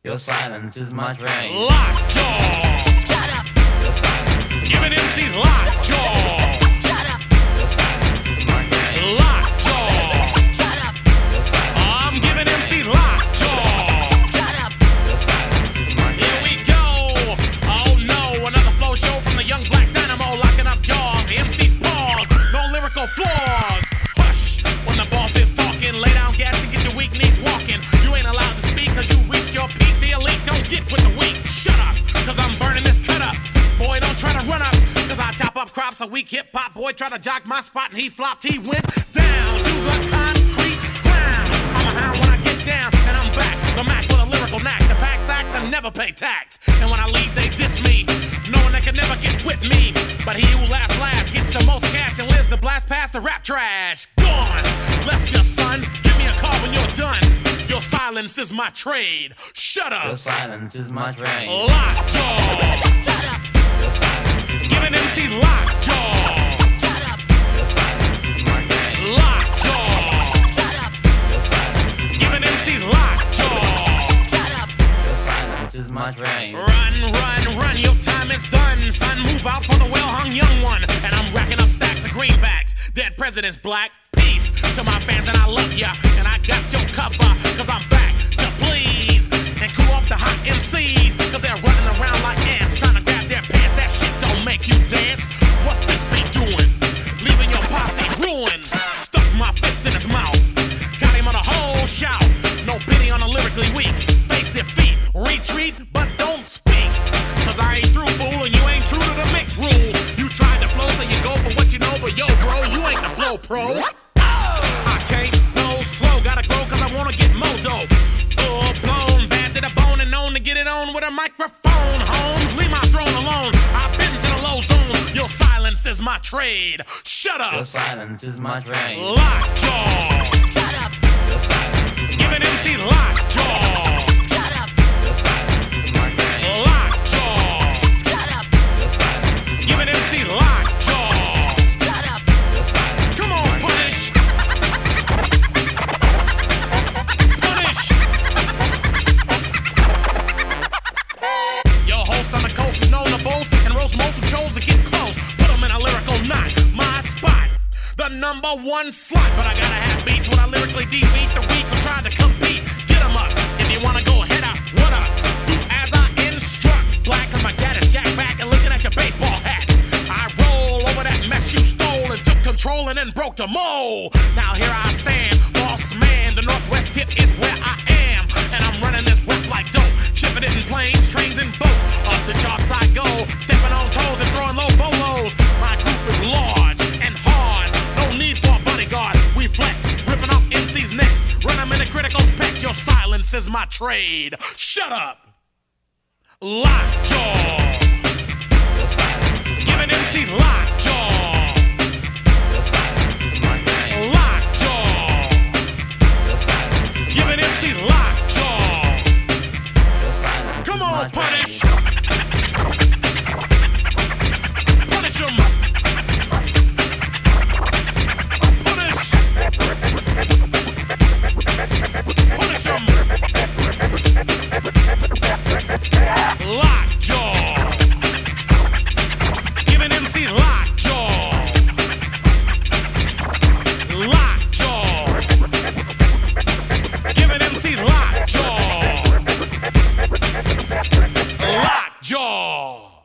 Your silence is my train. Lockjaw. Shut up. Your silence is Giving MCs lockjaw. Shut up. Your silence is my train. Lockjaw. Shut up. Your silence, I'm giving MCs lockjaw. Shut up. your silence is my Here train. we go. Oh no, another flow show from the young black dynamo locking up jaws. The MC's pause, no lyrical flaws. Hush, when the boss is talking, lay down gas and get your weak knees walking. You ain't allowed to speak cause you reached your peak. The elite don't get with the weak. Shut up, cause I'm burning this cut up. Boy, don't try to run up, cause I chop up crops. A weak hip hop boy tried to jock my spot and he flopped. He went down to the concrete ground. I'm a hound when I get down, and I'm back. The Mac with a lyrical knack. The pack sacks and never pay tax. And when I leave, they diss me, knowing they can never get with me. But he who laughs last gets the most cash and lives to blast past the rap trash. Gone, left your son. Give me a call when you're done. Your silence is my trade. Shut Your up. silence is my train. Lockjaw. Shut up. Your silence is Giving MCs lockjaw. Shut up. your silence is my train. Lockjaw. Shut up. Your silence is Giving MCs lockjaw. Shut up. your silence is my train. Run, run, run, your time is done. Son, move out for the well-hung young one. And I'm racking up stacks of greenbacks. Dead presidents, black. Peace to my fans, and I love ya. And I got your cover, cause I'm back to please. And cool off the hot MCs, cause they're running around like ants, trying to grab their pants. That shit don't make you dance. What's this beat doing? Leaving your posse ruined. Stuck my fist in his mouth. Got him on a whole shout. No pity on the lyrically weak. Face defeat, retreat, but don't speak. Cause I ain't through, fool, and you ain't true to the mix rules. You tried to flow, so you go for what you know, but yo, bro, you ain't the flow pro. I can't go slow, gotta grow cause I wanna get modo. Full blown, bad to the bone, and known to get it on with a microphone. Holmes, leave my throne alone. I've been to the low zone. Your silence is my trade. Shut Your up. silence is my train. Lockjaw. Shut up. Your silence is Giving MC lockjaw. Shut up. your silence is my train. Lockjaw. Shut up. Your silence is Giving MC lockjaw. Shut up. your silence. Come on, punish. Punish. Your host on the coast is known to boast and roast most who chose to get close. Put them in a lyrical knot. My spot, the number one slot. But I gotta have beats when I lyrically defeat the weak who tried to compete. Get them up. If you wanna go head up, what up? Do as I instruct. Black cause my cat is jacked back and looking at your baseball hat. I roll over that mess you stole and took control and then broke the mold. Now here I stand, boss man. The Northwest tip is where I am. And I'm running this rap like dope. Shipping it in planes, trains, and boats. Up the charts I go, stepping on toes and throwing low bolos. My group is large and hard. No need for a bodyguard. We flex, ripping off MC's necks. Run them in the critical specs. Your silence is my trade. Shut up. Lockjaw. Your silence is Giving MC's lockjaw. your silence is my train. Lockjaw. Your silence is Giving MC's lockjaw. your silence Come is my on, punish. train. Punish him. Punish. Punish him. Lockjaw. Giving MC lockjaw. Lockjaw. Giving MC lockjaw. Lockjaw.